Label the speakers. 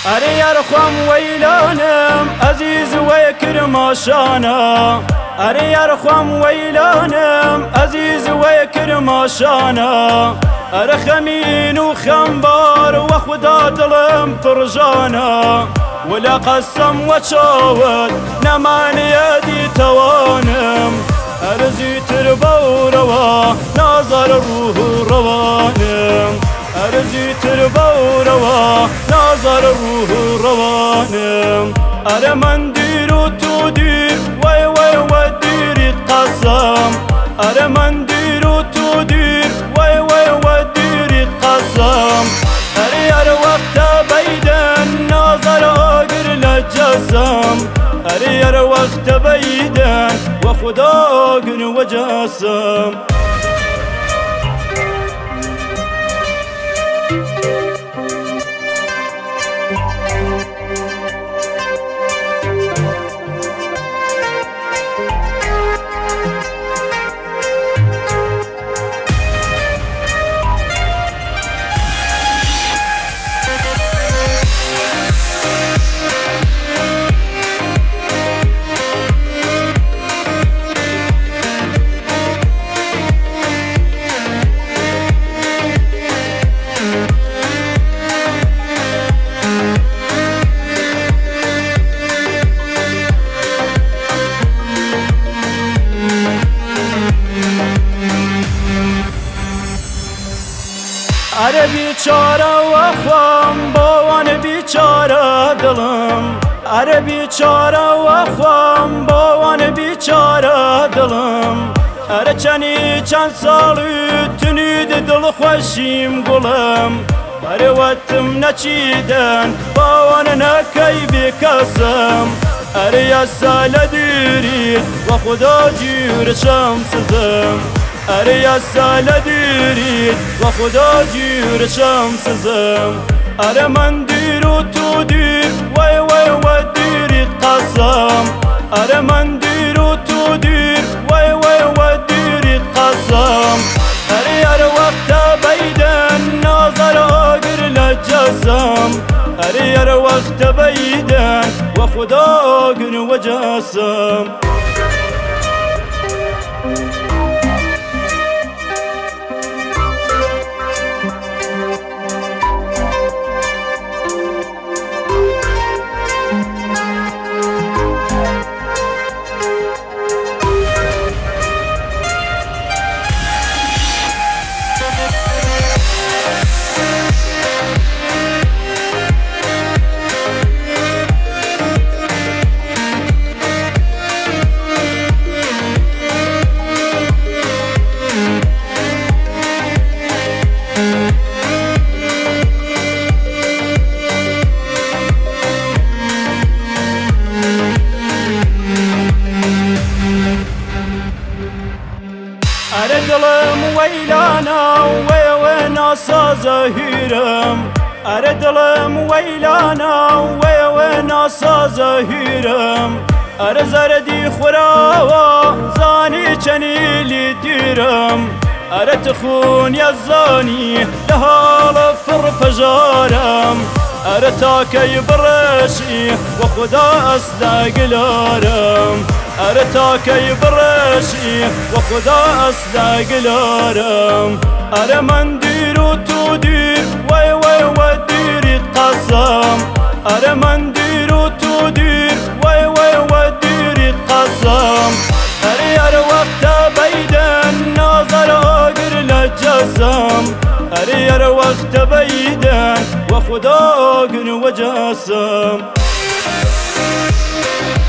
Speaker 1: أري يرخم ويلانم عزيز ويكرم شانا أري يرخم ويلانم عزيز ويكرم شانا أري خمين وخنبار وخدا دلم فرجانا ولا قسم وشاود نمان يدي توانم أرزي تربو روا نظر الروح روانم أرزي تربو روا نظر الروح روانم أرى من دير وتدير وي وي ودير تقسم أرى من دير وتدير وي وي ودير تقسم أرى يا وقت بيدن نظر أقر للجسم أرى يا وقت بيدن وخدا أقر وجسم أرى بیچاره وخوام باوان بیچاره دلم أرى بیچاره وخوام باوان بیچاره دلم أرى چند سالی تنید دل خوشیم گلم أرى وقتم نچیدن باوان نکی بکسم أرى یا سال دیرید و خدا جور شمسزم أرى يا سال ديريد وخدا جير شمسزم أرى من دير وتدير وي وي ودير تقسم أرى من دير وتدير وي وي ودير تقسم أرى يا وقت بيدن نظر أقر للجسم أرى يا وقت بيدن وخدا أقر وجسم أرى دلم ويلانا وينا سازهيرم أرى دلم ويلانا وينا سازهيرم أرى زردي خراوا زاني چنيلي ديرم أرى تخون يزاني لهال فرفجارم أرى تاكي برشي وخدا أصدق لارم أرى تاكي برشي وخدا أصدق لارم أرى من دير وتدير وي وي ودير تقسم أرى من دير وتدير وي وي ودير تقسم أرى يا وقت بيدن نظر أقر للجسم أرى يا وقت بيدن وخدا أقر وجسم